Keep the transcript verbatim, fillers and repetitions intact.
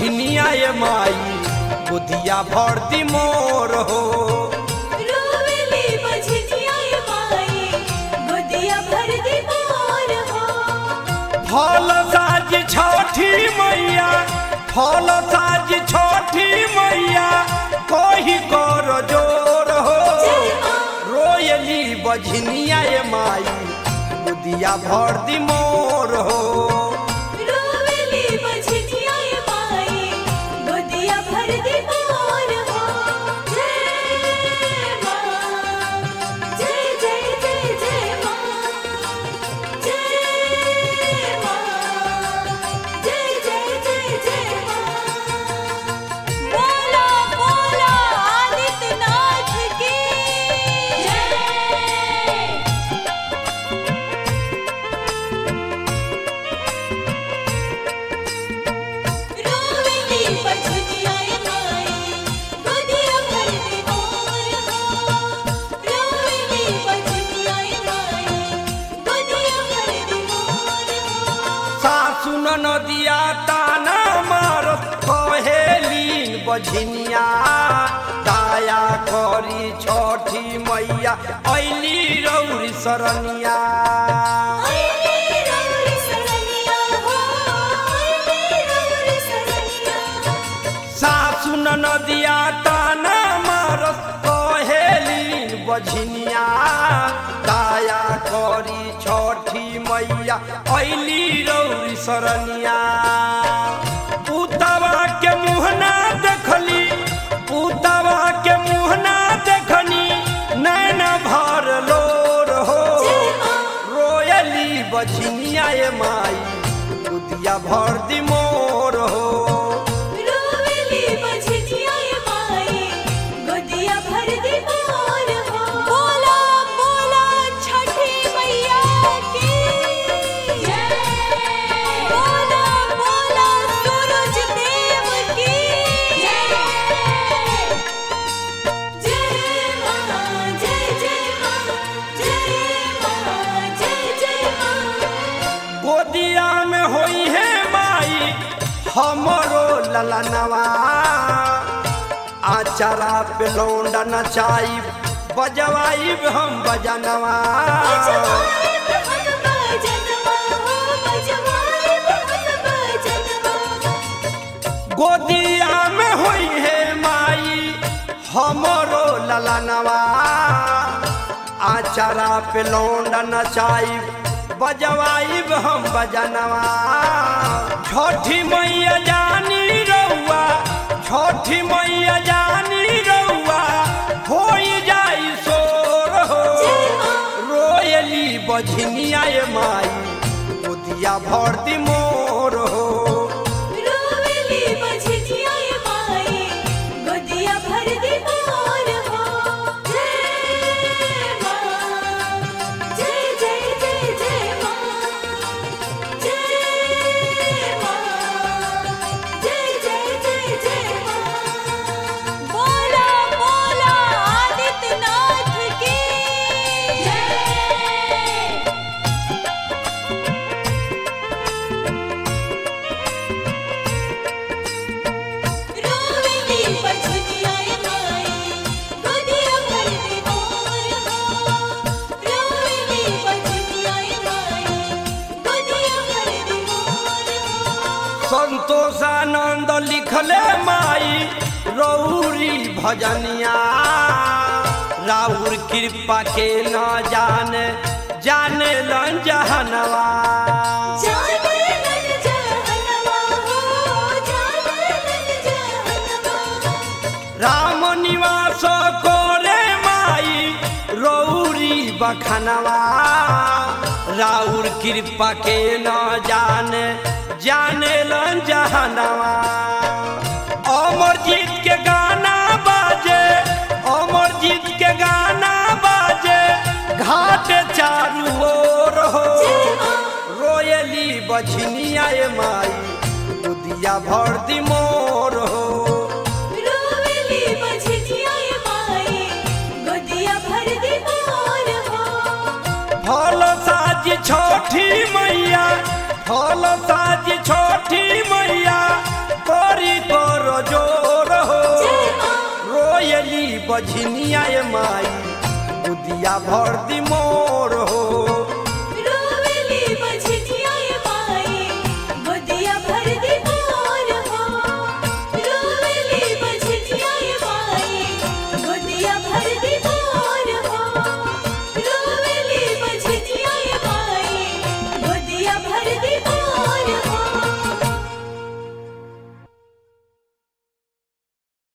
बझनिया ये माई गोदिया भर दी मोर हो। रोवेली बझनिया ये माई गोदिया भर दी मोर हो। फल साज छठी मैया फल साज छठी मैया कोही कर जोर हो। रोयली बझनिया ये माई गोदिया भर दी मोर हो। रोवेली बझनिया ये माई गोदिया भर दी मोर हो। जय मां जय जय जय जय मां जय मां जय जय जय जय मां। बोला बोला आदित्यनाथ की जय। रोवेली बझनिया ये माई गोदिया भर दी मोर हो। रोवेली बझनिया ये माई गोदिया भर दी मोर हो। सासु नदिया ताना मारत कहेलीन बझनिया दाया करी छठी मैया ऐली रौरी सरनिया। आईली रौरी सरनिया हो आईली रौरी सरनिया। सासु नदिया ताना मारत कहेलीन बझनिया दाया करी छठी मैया ऐली रौरी सरनिया। पुतवा के मुहना देखली पुतवा के मुहना देखनी नैन भर लोर हो। रोयली बझनिया ये माई गोदिया भर दी मोर हो। रोवेली बझनिया ये माई गोदिया भर दी मोर हो। बोला बोला छठी मैया की जय। बोला बोला सूरज देव की जय। जय मां जय जय मां जय मां जय जय मां। गोदिया में होई है माई हमरो ललनवा आचारा पे लौंडा नचाई बजवाई हम बजनवा। बजवाए बहन बजनवा हो बजवाए बहन बजनवा। गोदिया में होई है माई हमरो ललनवा आचारा पे लौंडा नचाई बजवाई हम बजनवा। छठी मैया जानी रउआ छठी मैया जानी रउआ होई जाई सोर हो। रोयली बझनिया ये माई गोदिया भर दी मोर हो। रोवेली बझनिया ये माई गोदिया भर दी मोर हो। जय मां जय जय जय जय मां जय मां जय जय जय जय मां। बोला बोला आदित्यनाथ की जय। रोवेली बझनिया ये माई गोदिया भर दी मोर हो। रोवेली बझनिया ये माई गोदिया भर दी मोर हो। संतोषानंद लिखले माई रौरी भजनिया राउर कृपा के न जाने जाने लन जहनवा। जाने लग जहनवा हो जाने लग जहनवा। राम निवास कोरे माई रौरी बखनवा राउर कृपा के न जाने जाने लन जहनवा। अमरजीत के गाना बाजे अमरजीत के गाना बाजे घाट चारू ओर हो। रोयली बझनिया ये माई गोदिया भर दी मोर हो। रोवेली बझनिया ये माई गोदिया भर दी मोर हो। फल साज छठी मैया फल साज छठी मैया करी कर जोर हो जय माँ रोयली बझनिया ए माई बुदिया भर दी मोर